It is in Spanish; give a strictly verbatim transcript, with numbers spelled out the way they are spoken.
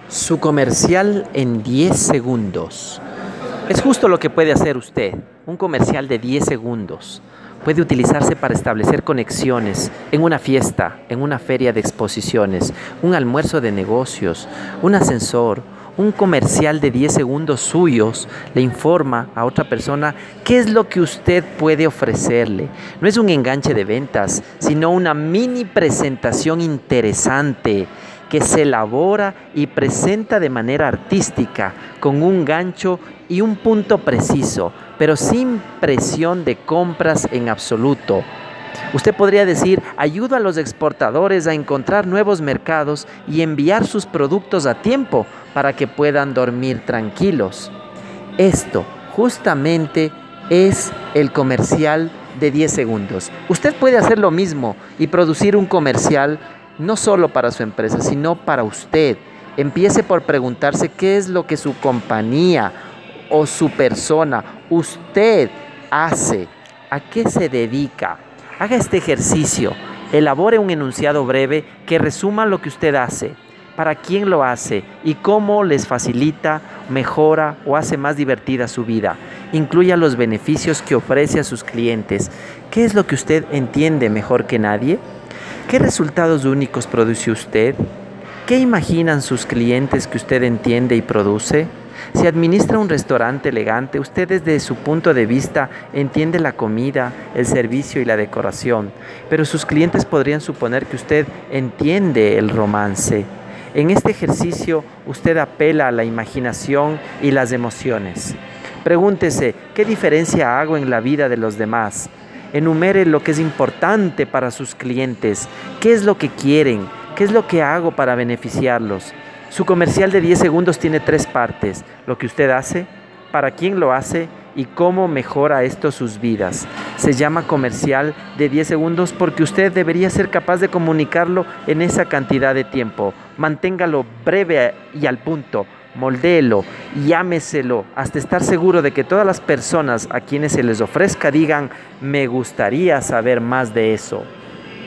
Su comercial en diez segundos. Es justo lo que puede hacer usted. Un comercial de diez segundos. Puede utilizarse para establecer conexiones en una fiesta, en una feria de exposiciones, un almuerzo de negocios, un ascensor. Un comercial de diez segundos suyos le informa a otra persona qué es lo que usted puede ofrecerle. No es un enganche de ventas, sino una mini presentación interesante que se elabora y presenta de manera artística, con un gancho y un punto preciso, pero sin presión de compras en absoluto. Usted podría decir: ayuda a los exportadores a encontrar nuevos mercados y enviar sus productos a tiempo para que puedan dormir tranquilos. Esto justamente es el comercial de diez segundos. Usted puede hacer lo mismo y producir un comercial no solo para su empresa, sino para usted. Empiece por preguntarse qué es lo que su compañía o su persona, usted hace, a qué se dedica. Haga este ejercicio, elabore un enunciado breve que resuma lo que usted hace, para quién lo hace y cómo les facilita, mejora o hace más divertida su vida. Incluya los beneficios que ofrece a sus clientes. ¿Qué es lo que usted entiende mejor que nadie? ¿Qué resultados únicos produce usted? ¿Qué imaginan sus clientes que usted entiende y produce? Si administra un restaurante elegante, usted desde su punto de vista entiende la comida, el servicio y la decoración, pero sus clientes podrían suponer que usted entiende el romance. En este ejercicio, usted apela a la imaginación y las emociones. Pregúntese: ¿qué diferencia hago en la vida de los demás? Enumere lo que es importante para sus clientes. ¿Qué es lo que quieren? ¿Qué es lo que hago para beneficiarlos? Su comercial de diez segundos tiene tres partes: lo que usted hace, para quién lo hace y cómo mejora esto sus vidas. Se llama comercial de diez segundos porque usted debería ser capaz de comunicarlo en esa cantidad de tiempo. Manténgalo breve y al punto. Moldéelo y ámeselo hasta estar seguro de que todas las personas a quienes se les ofrezca digan: me gustaría saber más de eso.